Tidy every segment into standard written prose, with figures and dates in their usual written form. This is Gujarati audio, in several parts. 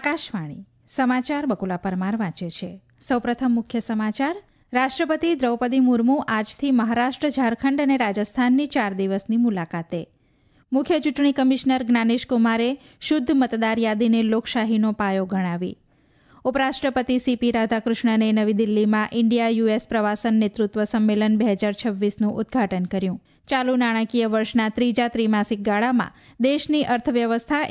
આકાશવાણી સમાચાર બકુલા પરમાર વાંચે છે. સૌપ્રથમ મુખ્ય સમાચાર. રાષ્ટ્રપતિ દ્રૌપદી મુર્મુ આજથી મહારાષ્ટ્ર, ઝારખંડ અને રાજસ્થાનની 4 દિવસની મુલાકાતે. મુખ્ય ચૂંટણી કમિશનર જ્ઞાનેશ કુમારે શુદ્ધ મતદાર યાદીને લોકશાહીનો પાયો ગણાવી. ઉપરાષ્ટ્રપતિ સીપી રાધાકૃષ્ણને નવી દિલ્હીમાં ઇન્ડિયા યુએસ પ્રવાસન નેતૃત્વ સંમેલન 2026નું ઉદઘાટન કર્યું. ચાલુ નાણાકીય વર્ષના ત્રીજા ત્રિમાસિક ગાળામાં દેશની અર્થવ્યવસ્થા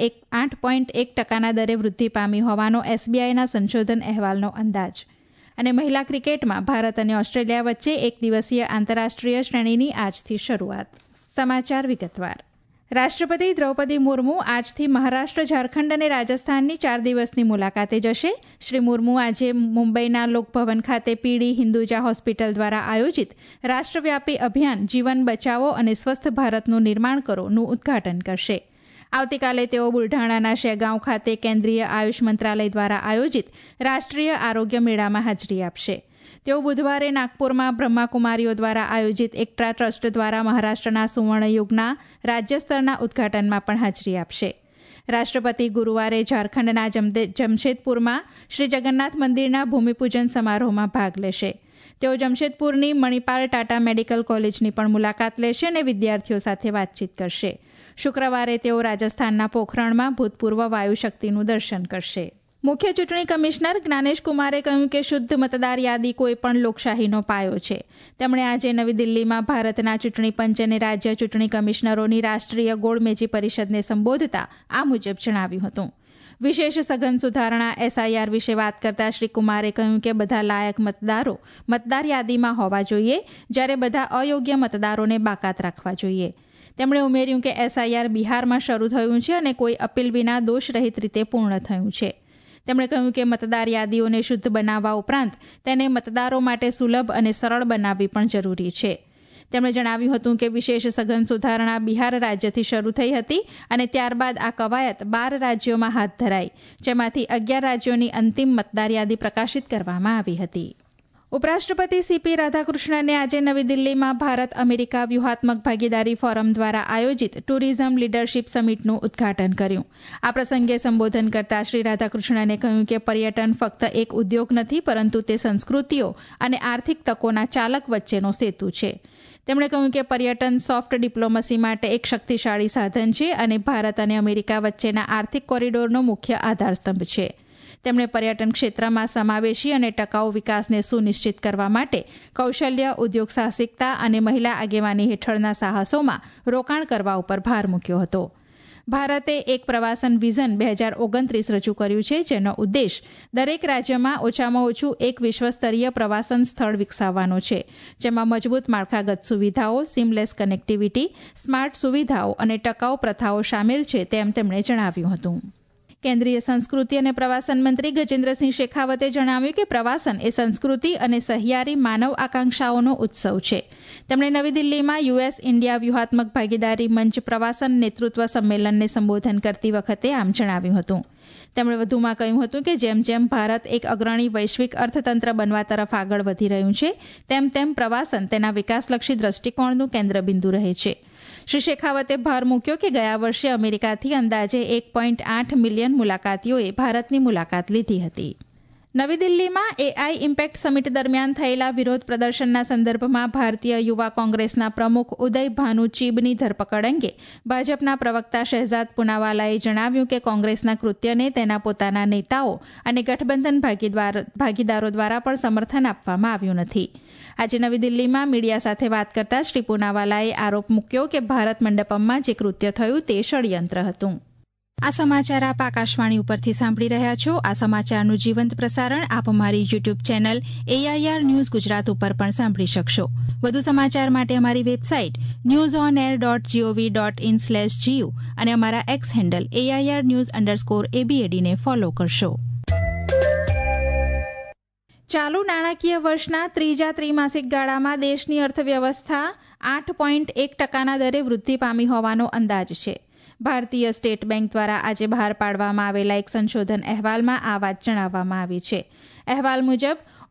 8.1% દરે વૃદ્ધિ પામી હોવાનો એસબીઆઈના સંશોધન અહેવાલનો અંદાજ. અને મહિલા ક્રિકેટમાં ભારત અને ઓસ્ટ્રેલિયા વચ્ચે એક દિવસીય આંતરરાષ્ટ્રીય શ્રેણીની આજથી શરૂઆત. સમાચાર વિગતવાર. રાષ્ટ્રપતિ દ્રૌપદી મુર્મુ આજથી મહારાષ્ટ્ર, ઝારખંડ અને રાજસ્થાનની 4 દિવસની મુલાકાતે જશે. શ્રી મુર્મુ આજે મુંબઈના લોકભવન ખાતે પીડી હિન્દુજા હોસ્પિટલ દ્વારા આયોજિત રાષ્ટ્રવ્યાપી અભિયાન જીવન બચાવો અને સ્વસ્થ ભારતનું નિર્માણ કરોનું ઉદઘાટન કરશે. આવતીકાલે તેઓ બુલઢાણાના શેગાંવ ખાતે કેન્દ્રીય આયુષ મંત્રાલય દ્વારા આયોજિત રાષ્ટ્રીય આરોગ્ય મેળામાં હાજરી આપશે. તેઓ બુધવારે નાગપુરમાં બ્રહ્માકુમારીઓ દ્વારા આયોજિત એકતા ટ્રસ્ટ દ્વારા મહારાષ્ટ્રના સુવર્ણયુગના રાજ્યસ્તરના ઉદઘાટનમાં પણ હાજરી આપશે. રાષ્ટ્રપતિ ગુરુવારે ઝારખંડના જમશેદપુરમાં શ્રી જગન્નાથ મંદિરના ભૂમિપૂજન સમારોહમાં ભાગ લેશે. તેઓ જમશેદપુરની મણિપાલ ટાટા મેડિકલ કોલેજની પણ મુલાકાત લેશે અને વિદ્યાર્થીઓ સાથે વાતચીત કરશે. શુક્રવારે તેઓ રાજસ્થાનના પોખરણમાં ભૂતપૂર્વ વાયુશક્તિનું દર્શન કરશે. મુખ્ય ચૂંટણી કમિશનર જ્ઞાનેશ કુમારે કહ્યું કે શુદ્ધ મતદાર યાદી કોઈપણ લોકશાહીનો પાયો છે. તેમણે આજે નવી દિલ્હીમાં ભારતના ચૂંટણી પંચ અને રાજ્ય ચૂંટણી કમિશનરોની રાષ્ટ્રીય ગોળમેજી પરિષદને સંબોધતા આ મુજબ જણાવ્યું હતું. વિશેષ સઘન સુધારણા એસઆઈઆર વિશે વાત કરતા શ્રી કુમારે કહ્યું કે બધા લાયક મતદારો મતદાર યાદીમાં હોવા જોઈએ, જ્યારે બધા અયોગ્ય મતદારોને બાકાત રાખવા જોઈએ. તેમણે ઉમેર્યું કે એસઆઈઆર બિહારમાં શરૂ થયું છે અને કોઈ અપીલ વિના દોષરહિત રીતે પૂર્ણ થયું છે. તેમણે કહ્યું કે મતદાર યાદીઓને શુદ્ધ બનાવવા ઉપરાંત તેને મતદારો માટે સુલભ અને સરળ બનાવવી પણ જરૂરી છે. તેમણે જણાવ્યું હતું કે વિશેષ સઘન સુધારણા બિહાર રાજ્યથી શરૂ થઈ હતી અને ત્યારબાદ આ કવાયત 12 રાજ્યોમાં હાથ ધરાઈ, જેમાંથી 11 રાજ્યોની અંતિમ મતદાર યાદી પ્રકાશિત કરવામાં આવી હતી. ઉપરાષ્ટ્રપતિ સીપી રાધાકૃષ્ણને આજે નવી દિલ્હીમાં ભારત અમેરિકા વ્યૂહાત્મક ભાગીદારી ફોરમ દ્વારા આયોજિત ટુરિઝમ લીડરશીપ સમિટનું ઉદઘાટન કર્યું. આ પ્રસંગે સંબોધન કરતા શ્રી રાધાકૃષ્ણને કહ્યું કે પર્યટન ફક્ત એક ઉદ્યોગ નથી, પરંતુ તે સંસ્કૃતિઓ અને આર્થિક તકોના ચાલક વચ્ચેનો સેતુ છે. તેમણે કહ્યું કે પર્યટન સોફ્ટ ડિપ્લોમસી માટે એક શક્તિશાળી સાધન છે અને ભારત અને અમેરિકા વચ્ચેના આર્થિક કોરિડોરનો મુખ્ય આધારસ્તંભ છે. તેમણે પર્યટન ક્ષેત્રમાં સમાવેશી અને ટકાઉ વિકાસને સુનિશ્ચિત કરવા માટે કૌશલ્ય, ઉદ્યોગ સાહસિકતા અને મહિલા આગેવાની હેઠળના સાહસોમાં રોકાણ કરવા ઉપર ભાર મૂક્યો હતો. ભારતે એક પ્રવાસન વિઝન 2029 રજૂ કર્યું છે, જેનો ઉદ્દેશ દરેક રાજ્યમાં ઓછામાં ઓછું એક વિશ્વસ્તરીય પ્રવાસન સ્થળ વિકસાવવાનો છે, જેમાં મજબૂત માળખાગત સુવિધાઓ, સીમલેસ કનેક્ટિવિટી, સ્માર્ટ સુવિધાઓ અને ટકાઉ પ્રથાઓ સામેલ છે, તેમ તેમણે જણાવ્યું હતું. કેન્દ્રીય સંસ્કૃતિ અને પ્રવાસન મંત્રી ગજેન્દ્રસિંહ શેખાવતે જણાવ્યું કે પ્રવાસન એ સંસ્કૃતિ અને સહિયારી માનવ આકાંક્ષાઓનો ઉત્સવ છે. તેમણે નવી દિલ્હીમાં યુએસ ઇન્ડિયા વ્યૂહાત્મક ભાગીદારી મંચ પ્રવાસન નેતૃત્વ સંમેલનને સંબોધન કરતી વખતે આમ જણાવ્યું હતું. તેમણે વધુમાં કહ્યું હતું કે જેમ જેમ ભારત એક અગ્રણી વૈશ્વિક અર્થતંત્ર બનવા તરફ આગળ વધી રહ્યું છે, તેમ તેમ પ્રવાસન તેના વિકાસલક્ષી દ્રષ્ટિકોણનું કેન્દ્રબિંદુ રહે છે. શ્રી શેખાવતે ભાર મૂક્યો કે ગયા વર્ષે અમેરિકાથી અંદાજે 1.8 મિલિયન મુલાકાતીઓએ ભારતની મુલાકાત લીધી હતી. નવી દિલ્હીમાં એઆઈ ઇમ્પેક્ટ સમિટ દરમિયાન થયેલા વિરોધ પ્રદર્શનના સંદર્ભમાં ભારતીય યુવા કોંગ્રેસના પ્રમુખ ઉદય ભાનુ ચીબની ધરપકડ અંગે ભાજપના પ્રવક્તા શહેજાદ પૂનાવાલાએ જણાવ્યું કે કોંગ્રેસના કૃત્યને તેના પોતાના નેતાઓ અને ગઠબંધન ભાગીદારો દ્વારા પણ સમર્થન આપવામાં આવ્યું નથી. આજે નવી દિલ્હીમાં મીડિયા સાથે વાત કરતા શ્રી પૂનાવાલાએ આરોપ મૂક્યો કે ભારત મંડપમમાં જે કૃત્ય થયું તે ષડયંત્ર હતું. આ સમાચાર આપ આકાશવાણી ઉપરથી સાંભળી રહ્યા છો. આ સમાચારનું જીવંત પ્રસારણ આપ અમારી YouTube channel AIR news Gujarat ઉપર પણ સાંભળી શકશો. વધુ સમાચાર માટે અમારી વેબસાઇટ newsonair.gov.in/gu અને અમારા એક્સ હેન્ડલ AIR_news_ABAD ને ફોલો કરશો. ચાલુ નાણાકીય વર્ષના ત્રીજા ત્રિમાસિક ગાળામાં દેશની અર્થવ્યવસ્થા 8.1% દરે વૃદ્ધિ પામી હોવાનો અંદાજ છે. ભારતીય સ્ટેટ બેંક દ્વારા આજે બહાર પાડવામાં આવેલા એક સંશોધન અહેવાલમાં આ વાત જણાવવામાં આવી છે. અહેવાલ મુજબ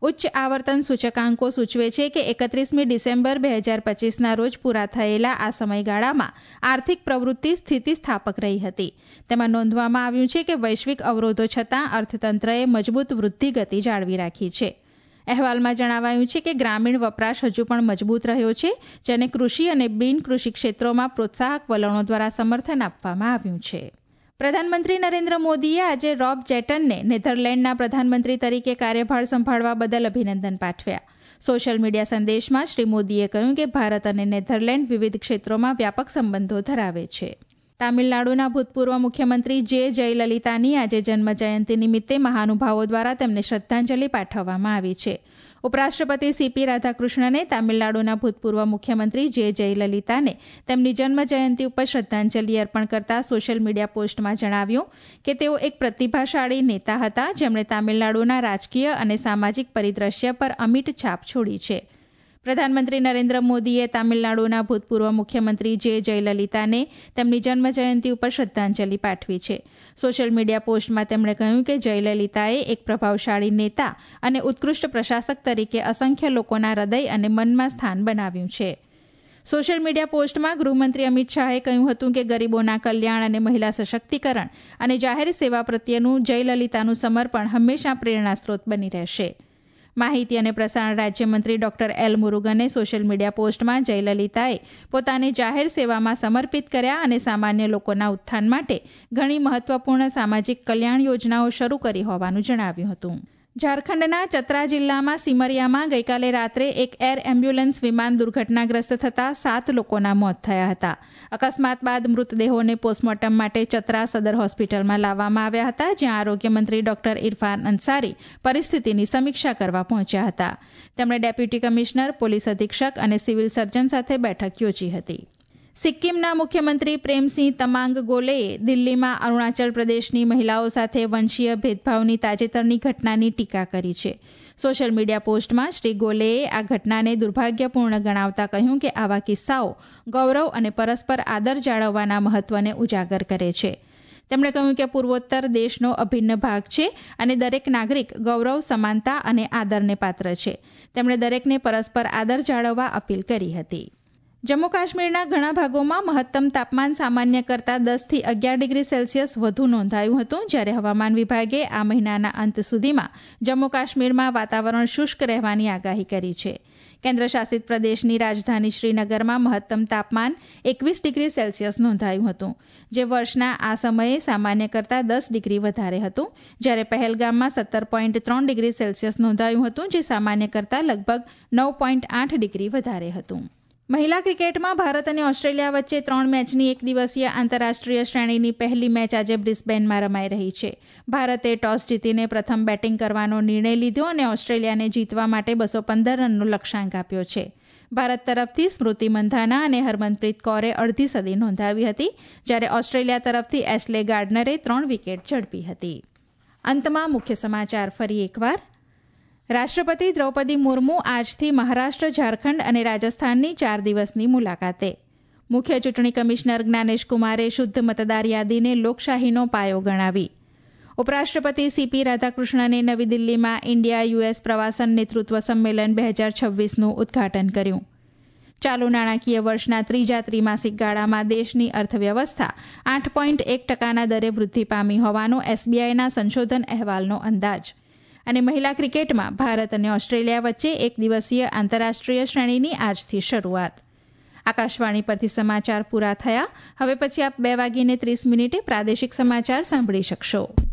ઉચ્ચ આવર્તન સૂચકાંકો સૂચવે છે કે 31મી ડિસેમ્બર 2025ના રોજ પૂરા થયેલા આ સમયગાળામાં આર્થિક પ્રવૃત્તિ સ્થિતિસ્થાપક રહી હતી. તેમાં નોંધવામાં આવ્યું છે કે વૈશ્વિક અવરોધો છતાં અર્થતંત્રએ મજબૂત વૃદ્ધિ ગતિ જાળવી રાખી છે. અહેવાલમાં જણાવાયું છે કે ગ્રામીણ વપરાશ હજુ પણ મજબૂત રહ્યો છે, જેને કૃષિ અને બિનકૃષિ ક્ષેત્રોમાં પ્રોત્સાહક વલણો દ્વારા સમર્થન આપવામાં આવ્યું છે. પ્રધાનમંત્રી નરેન્દ્ર મોદીએ આજે રોબ જેટનને નેધરલેન્ડના પ્રધાનમંત્રી તરીકે કાર્યભાર સંભાળવા બદલ અભિનંદન પાઠવ્યા. સોશિયલ મીડિયા સંદેશમાં શ્રી મોદીએ કહ્યું કે ભારત અને નેધરલેન્ડ વિવિધ ક્ષેત્રોમાં વ્યાપક સંબંધો ધરાવે છે. તામિલનાડુના ભૂતપૂર્વ મુખ્યમંત્રી જયલલિતાની આજે જન્મજયંતિ નિમિત્તે મહાનુભાવો દ્વારા તેમને શ્રદ્ધાંજલિ પાઠવવામાં આવી છે. ઉપરાષ્ટ્રપતિ સીપી રાધાકૃષ્ણને તામિલનાડુના ભૂતપૂર્વ મુખ્યમંત્રી જયલલિતાને તેમની જન્મજયંતિ ઉપર શ્રદ્ધાંજલિ અર્પણ કરતા સોશિયલ મીડિયા પોસ્ટમાં જણાવ્યું કે તેઓ એક પ્રતિભાશાળી નેતા હતા, જેમણે તામિલનાડુના રાજકીય અને સામાજિક પરિદ્રશ્ય પર અમિટ છાપ છોડી છે. પ્રધાનમંત્રી નરેન્દ્ર મોદીએ તામિલનાડુના ભૂતપૂર્વ મુખ્યમંત્રી જયલલિતાને તેમની જન્મજયંતિ ઉપર શ્રદ્ધાંજલિ પાઠવી છે. સોશિયલ મીડિયા પોસ્ટમાં તેમણે કહ્યું કે જયલલિતાએ એક પ્રભાવશાળી નેતા અને ઉત્કૃષ્ટ પ્રશાસક તરીકે અસંખ્ય લોકોના હૃદય અને મનમાં સ્થાન બનાવ્યું છે. સોશિયલ મીડિયા પોસ્ટમાં ગૃહમંત્રી અમિત શાહે કહ્યું હતું કે ગરીબોના કલ્યાણ અને મહિલા સશક્તિકરણ અને જાહેર સેવા પ્રત્યેનું જયલલિતાનું સમર્પણ હંમેશા પ્રેરણાસ્ત્રોત બની રહેશે. માહિતી અને પ્રસારણ રાજ્યમંત્રી ડોક્ટર એલ મુરુગને સોશિયલ મીડિયા પોસ્ટમાં જયલલિતાએ પોતાને જાહેર સેવામાં સમર્પિત કર્યા અને સામાન્ય લોકોના ઉત્થાન માટે ઘણી મહત્વપૂર્ણ સામાજિક કલ્યાણ યોજનાઓ શરૂ કરી હોવાનું જણાવ્યું હતું. ઝારખંડના ચતરા જિલ્લામાં સિમરિયામાં ગઈકાલે રાત્રે એક એર એમ્બ્યુલન્સ વિમાન દુર્ઘટનાગ્રસ્ત થતાં 7 લોકોના મોત થયા હતા. અકસ્માત બાદ મૃતદેહોને પોસ્ટમોર્ટમ માટે ચતરા સદર હોસ્પિટલમાં લાવવામાં આવ્યા હતા, જ્યાં આરોગ્ય મંત્રી ડોક્ટર ઇરફાન અંસારી પરિસ્થિતિની સમીક્ષા કરવા પહોંચ્યા હતા. તેમણે ડેપ્યુટી કમિશનર, પોલીસ અધિક્ષક અને સિવિલ સર્જન સાથે બેઠક યોજી હતી. સિક્કિમના મુખ્યમંત્રી પ્રેમસિંહ તમાંગ ગોલેએ દિલ્હીમાં અરુણાચલ પ્રદેશની મહિલાઓ સાથે વંશીય ભેદભાવની તાજેતરની ઘટનાની ટીકા કરી છે. સોશિયલ મીડિયા પોસ્ટમાં શ્રી ગોલેએ આ ઘટનાને દુર્ભાગ્યપૂર્ણ ગણાવતા કહ્યું કે આવા કિસ્સાઓ ગૌરવ અને પરસ્પર આદર જાળવવાના મહત્વને ઉજાગર કરે છે. તેમણે કહ્યું કે પૂર્વોત્તર દેશનો અભિન્ન ભાગ છે અને દરેક નાગરિક ગૌરવ, સમાનતા અને આદરને પાત્ર છે. તેમણે દરેકને પરસ્પર આદર જાળવવા અપીલ કરી હતી. જમ્મુ કાશ્મીરના ઘણા ભાગોમાં મહત્તમ તાપમાન સામાન્ય કરતાં 10થી 11 ડિગ્રી સેલ્સિયસ વધુ નોંધાયું હતું, જ્યારે હવામાન વિભાગે આ મહિનાના અંત સુધીમાં જમ્મુ કાશ્મીરમાં વાતાવરણ શુષ્ક રહેવાની આગાહી કરી છે. કેન્દ્રશાસિત પ્રદેશની રાજધાની શ્રીનગરમાં મહત્તમ તાપમાન 21 ડિગ્રી સેલ્સિયસ નોંધાયું હતું, જે વર્ષના આ સમયે સામાન્ય કરતાં 10 ડિગ્રી વધારે હતું, જ્યારે પહેલગામમાં 17.3 ડિગ્રી સેલ્સિયસ નોંધાયું હતું, જે સામાન્ય કરતાં લગભગ 9.8 ડિગ્રી વધારે હતું. મહિલા ક્રિકેટમાં ભારત અને ઓસ્ટ્રેલિયા વચ્ચે 3 મેચની એક દિવસીય આંતરરાષ્ટ્રીય શ્રેણીની પહેલી મેચ આજે બ્રિસ્બેનમાં રમાઈ રહી છે. ભારતે ટોસ જીતીને પ્રથમ બેટિંગ કરવાનો નિર્ણય લીધો અને ઓસ્ટ્રેલિયાને જીતવા માટે 215 રનનો લક્ષ્યાંક આપ્યો છે. ભારત તરફથી સ્મૃતિ મંધાના અને હરમનપ્રીત કૌરે અડધી સદી નોંધાવી હતી, જ્યારે ઓસ્ટ્રેલિયા તરફથી એશલે ગાર્ડનરે 3 વિકેટ ઝડપી હતી. અંતમાં મુખ્ય સમાચાર ફરી એકવાર. રાષ્ટ્રપતિ દ્રૌપદી મુર્મુ આજથી મહારાષ્ટ્ર, ઝારખંડ અને રાજસ્થાનની 4 દિવસની મુલાકાતે. મુખ્ય ચૂંટણી કમિશનર જ્ઞાનેશ કુમારે શુદ્ધ મતદાર યાદીને લોકશાહીનો પાયો ગણાવી. ઉપરાષ્ટ્રપતિ સીપી રાધાકૃષ્ણને નવી દિલ્હીમાં ઇન્ડિયા યુએસ પ્રવાસન નેતૃત્વ સંમેલન 2026નું ઉદ્ઘાટન કર્યું. ચાલુ નાણાકીય વર્ષના ત્રીજા ત્રિમાસિક ગાળામાં દેશની અર્થવ્યવસ્થા 8.1% દરે વૃદ્ધિ પામી હોવાનો એસબીઆઈના સંશોધન અહેવાલનો અંદાજ. અને મહિલા ક્રિકેટમાં ભારત અને ઓસ્ટ્રેલિયા વચ્ચે એક દિવસીય આંતરરાષ્ટ્રીય શ્રેણીની આજથી શરૂઆત. આકાશવાણી પરથી સમાચાર પૂરા થયા. હવે પછી આપ 2:30 પ્રાદેશિક સમાચાર સાંભળી શકશો.